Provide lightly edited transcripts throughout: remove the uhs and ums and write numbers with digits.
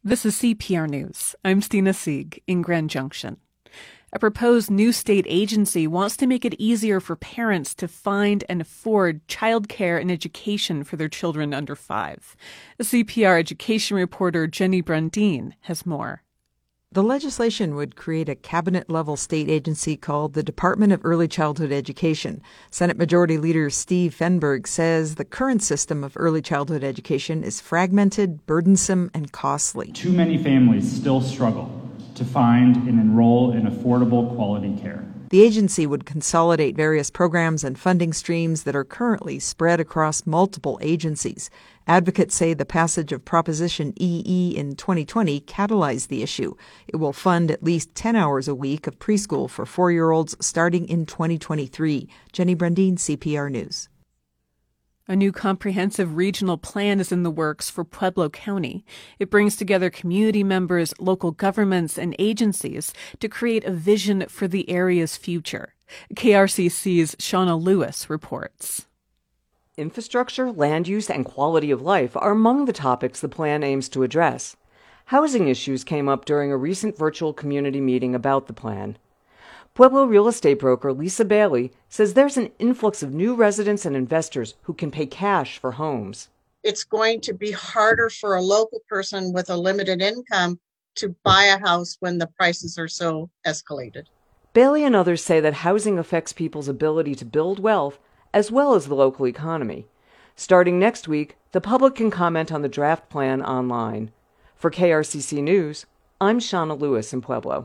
This is CPR News. I'm Stina Sieg in Grand Junction. A proposed new state agency wants to make it easier for parents to find and afford childcare and education for their children under 5. CPR education reporter Jenny Brundin has more. The legislation would create a cabinet-level state agency called the Department of Early Childhood Education. Senate Majority Leader Steve Fenberg says the current system of early childhood education is fragmented, burdensome, and costly. Too many families still struggle to find and enroll in affordable quality care. The agency would consolidate various programs and funding streams that are currently spread across multiple agencies. Advocates say the passage of Proposition EE in 2020 catalyzed the issue. It will fund at least 10 hours a week of preschool for 4-year-olds starting in 2023. Jenny Brundin, CPR News. A new comprehensive regional plan is in the works for Pueblo County. It brings together community members, local governments, and agencies to create a vision for the area's future. KRCC's Shauna Lewis reports. Infrastructure, land use, and quality of life are among the topics the plan aims to address. Housing issues came up during a recent virtual community meeting about the plan. Pueblo real estate broker Lisa Bailey says there's an influx of new residents and investors who can pay cash for homes. It's going to be harder for a local person with a limited income to buy a house when the prices are so escalated. Bailey and others say that housing affects people's ability to build wealth as well as the local economy. Starting next week, the public can comment on the draft plan online. For KRCC News, I'm Shauna Lewis in Pueblo.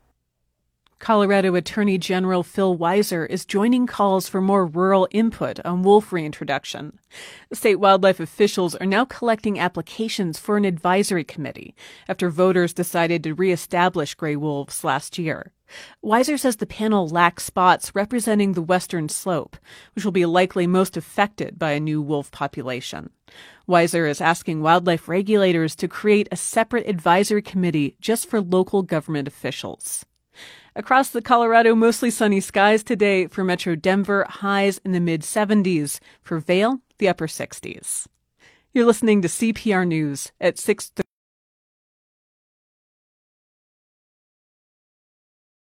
Colorado Attorney General Phil Weiser is joining calls for more rural input on wolf reintroduction. State wildlife officials are now collecting applications for an advisory committee after voters decided to reestablish gray wolves last year. Weiser says the panel lacks spots representing the western slope, which will be likely most affected by a new wolf population. Weiser is asking wildlife regulators to create a separate advisory committee just for local government officials. Across the Colorado, mostly sunny skies today. For Metro Denver, highs in the mid-70s. For Vail, the upper 60s. You're listening to CPR News at 6:30.